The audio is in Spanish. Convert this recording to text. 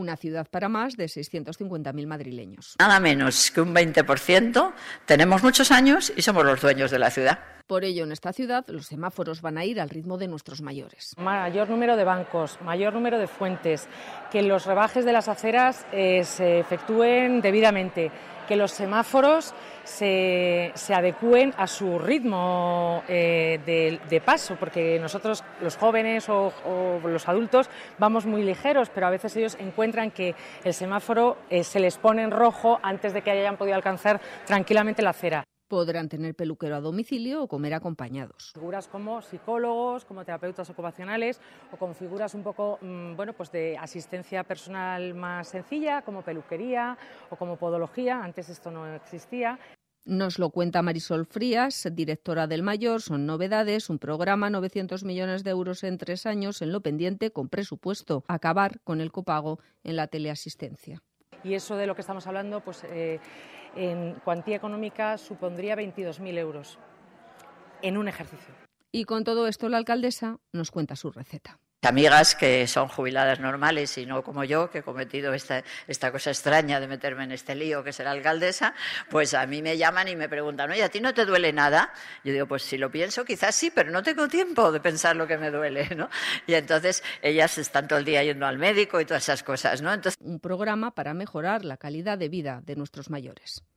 Una ciudad para más de 650.000 madrileños. Nada menos que un 20%, tenemos muchos años y somos los dueños de la ciudad. Por ello, en esta ciudad, los semáforos van a ir al ritmo de nuestros mayores. Mayor número de bancos, mayor número de fuentes, que los rebajes de las aceras se efectúen debidamente, que los semáforos se adecúen a su ritmo de paso, porque nosotros, los jóvenes o los adultos, vamos muy ligeros, pero a veces ellos encuentran que el semáforo se les pone en rojo antes de que hayan podido alcanzar tranquilamente la acera. Podrán tener peluquero a domicilio o comer acompañados. Figuras como psicólogos, como terapeutas ocupacionales o como figuras un poco pues de asistencia personal más sencilla, como peluquería o como podología. Antes esto no existía. Nos lo cuenta Marisol Frías, directora del Mayor. Son novedades, un programa, 900 millones de euros en 3 años, en lo pendiente con presupuesto, acabar con el copago en la teleasistencia. Y eso de lo que estamos hablando, pues en cuantía económica supondría 22.000 euros en un ejercicio. Y con todo esto la alcaldesa nos cuenta su receta. Amigas que son jubiladas normales y no como yo, que he cometido esta cosa extraña de meterme en este lío que ser alcaldesa, pues a mí me llaman y me preguntan, oye, ¿a ti no te duele nada? Yo digo, pues si lo pienso quizás sí, pero no tengo tiempo de pensar lo que me duele, ¿no? Y entonces ellas están todo el día yendo al médico y todas esas cosas, ¿no? Entonces, un programa para mejorar la calidad de vida de nuestros mayores.